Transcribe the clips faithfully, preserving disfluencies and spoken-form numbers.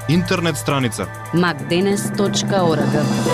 Интернет страница макденес точка орг.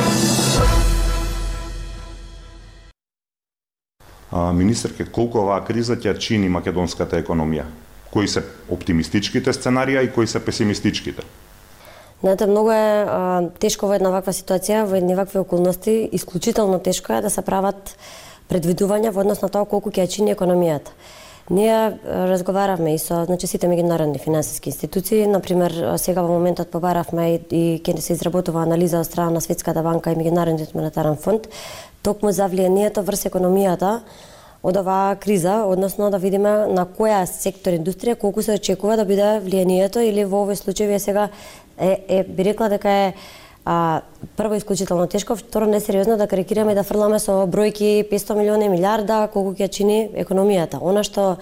А, министерке, колку оваа криза ќе чини македонската економија? Кои се оптимистичките сценарија и кои се песимистичките? Знаете, многу е а, тешко во една ваква ситуација, во едни вакви околности, исклучително тешко е да се прават предвидувања во однос на тоа колку ќе чини економијата. Ние разговаравме и со значи сите меѓународни финансиски институции, например сега во моментот побаравме и, и ќе се изработува анализа од страна на Светската банка и Меѓународниот монетарен фонд токму за влијанието врз економијата од оваа криза, односно да видиме на која сектор индустрија колку се очекува да биде влијанието, или во овој случај вие сега е, е би рекла дека е а, прво исклучително тешко, второ несериозно да карикираме и да фрламе со бројки петстотини милиони, милиарда колку ќе чини економијата. Она што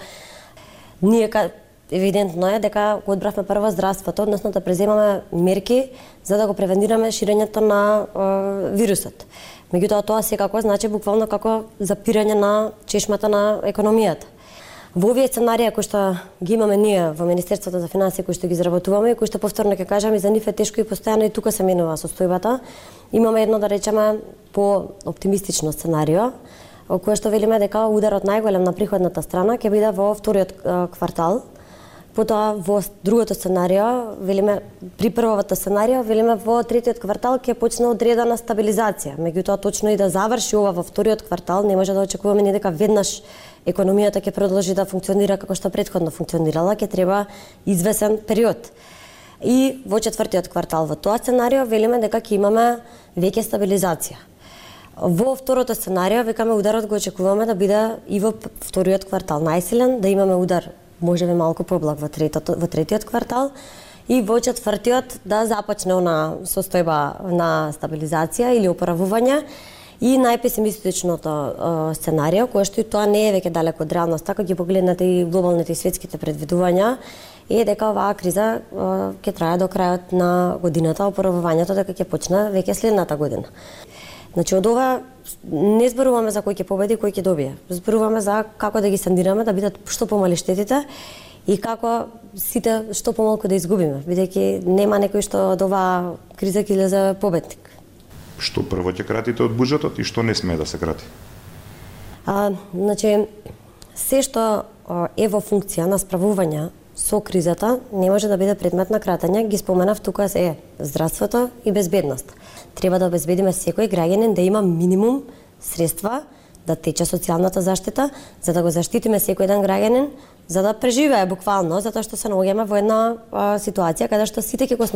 ние евидентно е дека го одбравме прво здравството, односно да преземаме мерки за да го превенираме ширењето на е, вирусот. Меѓутоа тоа секако значи буквално како запирање на чешмата на економијата. Во овие сценарија кои што ги имаме ние во Министерството за финансии, кои што ги изработуваме и кои што повторно ќе кажам и за нив е тешко и постојано и тука се менува состојбата, имаме едно да речеме по оптимистично сценарио, кое што велиме дека ударот најголем на приходната страна ќе биде во вториот квартал. Потоа во другото сценарио, велиме при првото сценарио, велиме во третиот квартал ќе почне одредена стабилизација. Меѓутоа точно и да заврши ова во вториот квартал, не може да очекуваме ни дека веднаш економијата ќе продолжи да функционира како што претходно функционирала, ќе треба извесен период. И во четвртиот квартал во тоа сценарио велиме дека ќе имаме веќе стабилизација. Во второто сценарио викаме ударот го очекуваме да биде и во вториот квартал најсилен, да имаме удар можеби малку поблаг во третото во третиот квартал и во четвртиот да започне она состојба на стабилизација или опоравување. И најпесимистичното сценарио, кое што и тоа не е веќе далеко од реалноста, ако ги погледнете и глобалните и светските предвидувања, е дека оваа криза ќе трае до крајот на годината, опоравувањето дека ќе почне веќе следната година. Значи од ова не зборуваме за кој ќе победи, кој ќе добие. Зборуваме за како да ги сандираме, да бидат што помали штетите и како сите што помалку да изгубиме, бидејќи нема некој што од оваа криза ќе излезе победник. Што прво ќе кратите од буџетот и што не смее да се крати? А, значи, се што е во функција на справување со кризата не може да биде предмет на кратење. Ги споменав тука е здравството и безбедност. Треба да обезбедиме секој граѓанин да има минимум средства да тече социјалната заштита, за да го заштитиме секој еден граѓанин, за да преживее буквално, затоа што се наоѓаме во една а, ситуација каде што сите ќе го